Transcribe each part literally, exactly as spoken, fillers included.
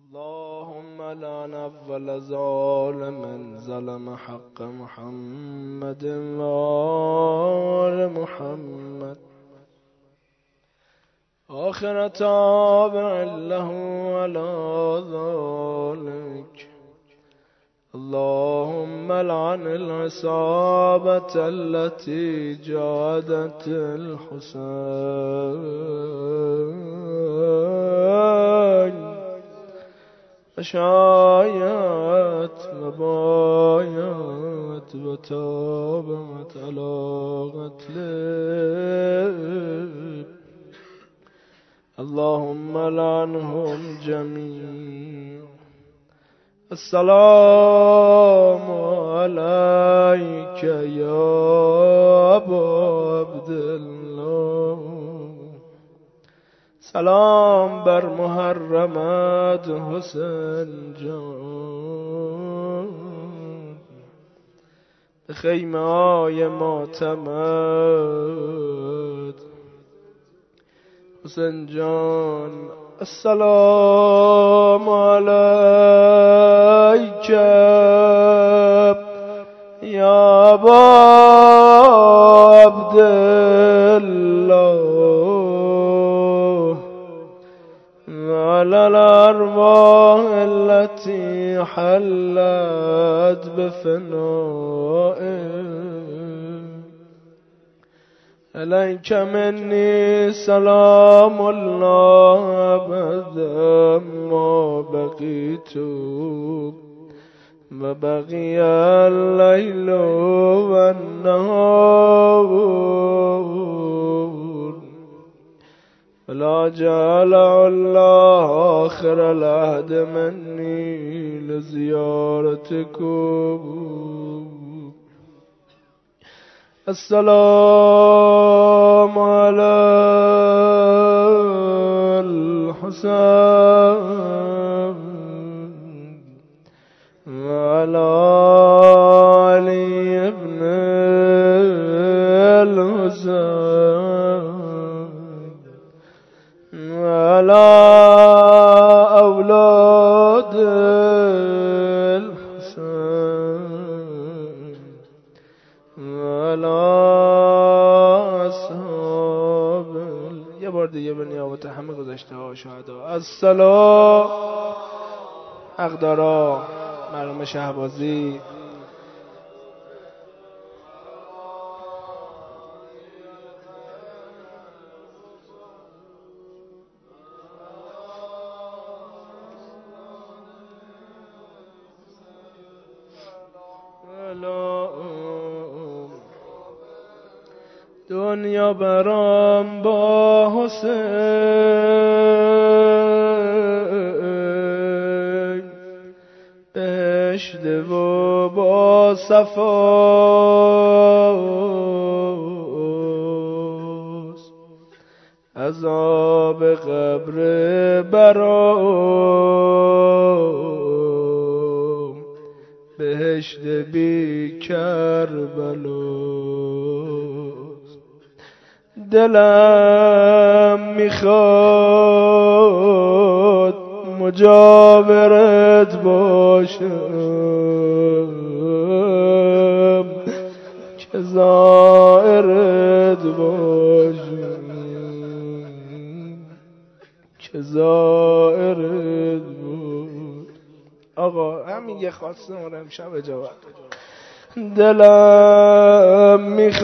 اللهم لعن أول ظالم ظلم حق محمد وآل محمد آخر تابع له على ذلك. اللهم لعن العصابة التي جادت الحسين فشايت وبايت وتابت على قتله. اللهم لعنهم جميعا. السلام عليك يا أبا عبد الله. سلام بر محرمت حسین جان به خیمه های معتمد. حسین جان السلام علیک یا ابا عبدالله وعلى الأرواح التي حلت بفنائه. عليك مني سلام الله أبدا ما بقيت وبقي الليل والنهار ولا جعل الله آخر العهد مني لزيارتكم. السلام على الحسين وعلى علي بن الحسين وعلى أولاد الحسين وعلى أصحاب. یه بار دیگه به نیابت همه گذشته ها شهدا السلام. حقدارا مرحوم شهبازی دنیا برام با حسین بهشت و با صفاست. عذاب قبر برام بهشت بی کربلاست. دلم میخواد مجاورت باشم که زائرت باشم که زائرت باشم. آقا همین یه خواسته ما امشب اجابت. دلم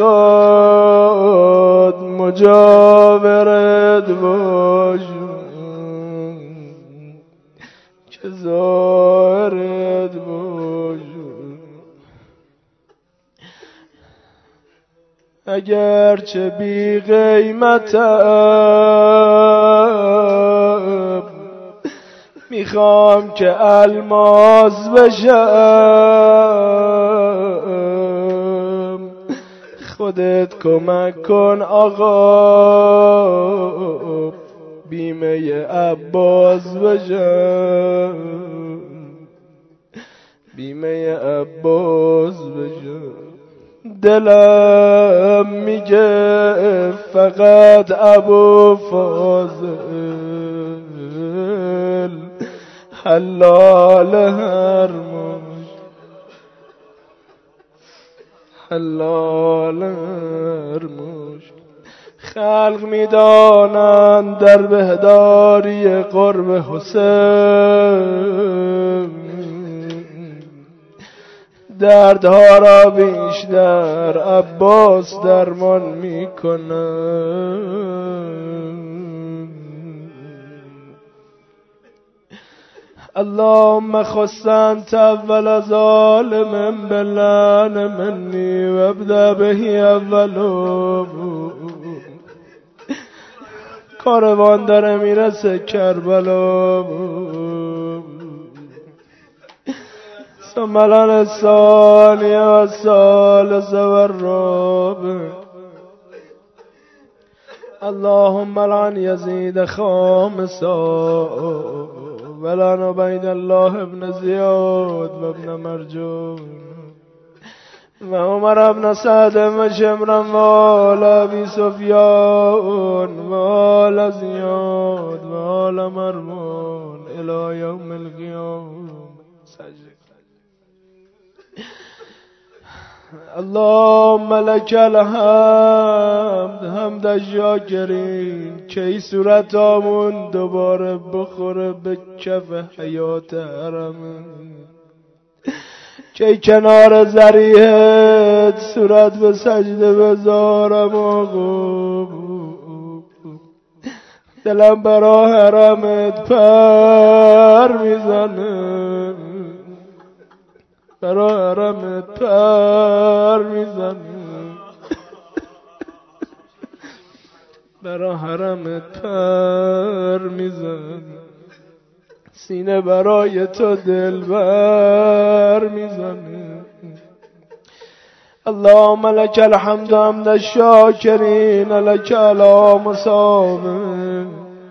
میخواد مجاورت باشم که زارت باشم. اگرچه بی قیمتم میخوام که الماس بشم. خودت کمک کن آقا بیمه عباس بشم. بیمه عباس بشم. دلم میگه فقط ابو فاضل حلال هر مشت حلال هر مشت خلق میدانند در بهداری قرب حسین دردها را بیشتر عباس درمان میکنند. اللهم خص انت اول ظالم بلعن منی و ابدأ به اولو. کاروان داره میرسه کربلا ثم الثانیه و الثالثه و الرابع. اللهم لعن یزید خامسا ولعن عبید الله ابن زیاد و ابن مرجان و عمر ابن سعد و شمرا و آل ابی سفیان و آل زیاد و آل مرمان الی یوم القیام. اللهم لك الحمد حمد الشاکرین که این صورت آمون دوباره بخوره به کف حیات حرم، که کنار ذریعت صورت به سجده بذارم آقا. دلم برا حرمت پر میزنه، برا حرمت پر میزنه، برا حرمت پر میزنه، سینه برای تو دلبر میزنه. اللهم لك الحمد حمد الشاکرین لك علی مصابه.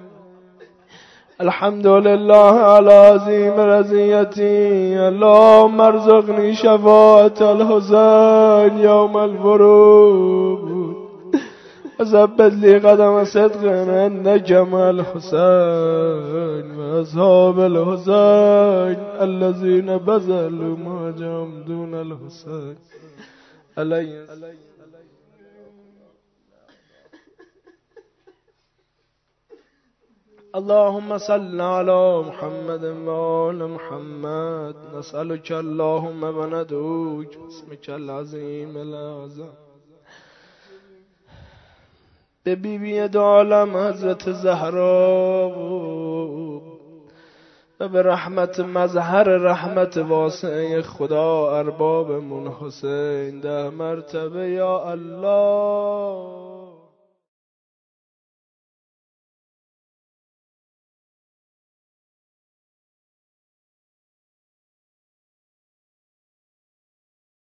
الحمد لله على عظیم رضیتی. اللهم ارزقنی شفاعت الحسین یوم الورود و ثبت لی قدم صدق عندک مع الحسین و اصحاب الحسین الذین بذلوا ما جمدون الحسین علیه. اللهم صل على محمد وآل محمد. نسألك اللهم وندعوك باسمك العظيم الأعظم. به بیبی دو عالم حضرت زهرا و به رحمت مظهر رحمت واسعه خدا اربابمون حسین ده مرتبه یا الله.